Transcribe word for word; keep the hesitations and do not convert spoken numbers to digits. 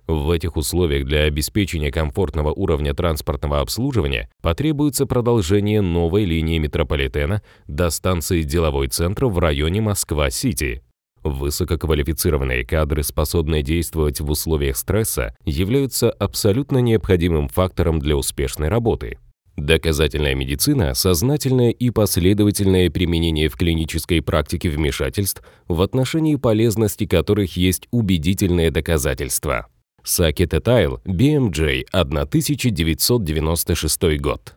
В этих условиях для обеспечения комфортного уровня транспортного обслуживания потребуется продолжение новой линии метрополитена до станции «Деловой центр» в районе Москва-Сити. Высококвалифицированные кадры, способные действовать в условиях стресса, являются абсолютно необходимым фактором для успешной работы. Доказательная медицина – сознательное и последовательное применение в клинической практике вмешательств, в отношении полезности которых есть убедительные доказательства. Сакет et al., би эм джей, тысяча девятьсот девяносто шестой год.